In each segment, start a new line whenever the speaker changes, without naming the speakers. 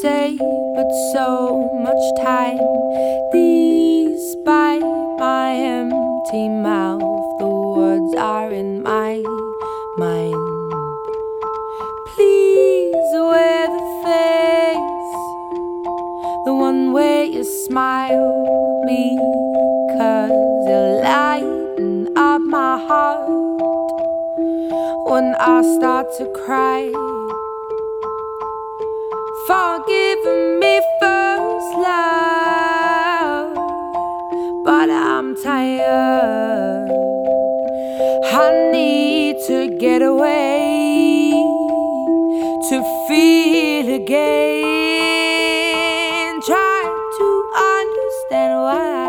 say, but so much time. Despite my empty mouth, the words are in my mind. Please wear the face, the one where you smile, because you lighten up my heart when I start to cry. Forgive me first, love, but I'm tired. I need to get away, to feel again. Try to understand why.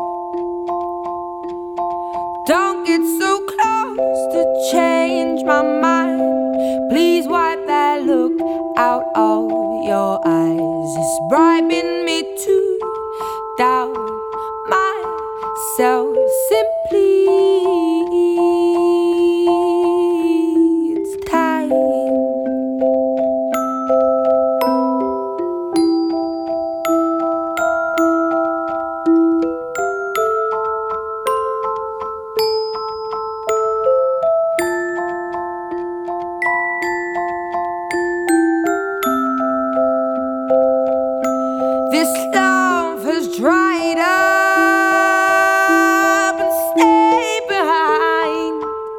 Don't get so close to change my mind. Please wipe that look out of your eyes. It's bribing me to doubt myself. Simply, it's time. This love has dried up and stayed behind.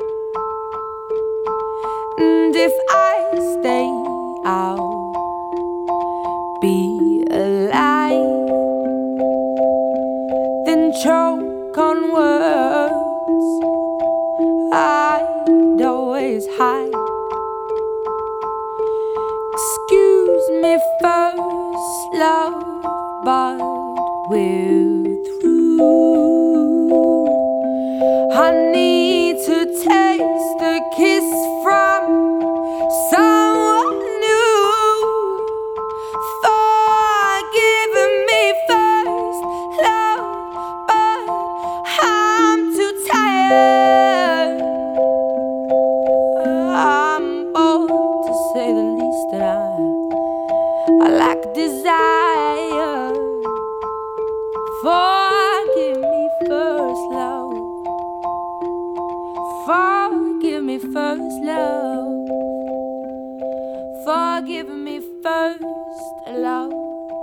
And if I stay, I'll be alive. Then choke on words I'd always hide. Excuse me first, love, but we're through. I need to taste the kiss from someone new. Forgive me first, love, but I'm too tired. I'm bold to say the least, and I lack desire. Forgive me first, love. Forgive me first, love. Forgive me first, love.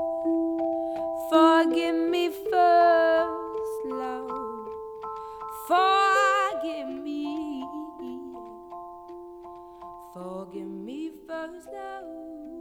Forgive me first, love. Forgive me. Forgive me first, love.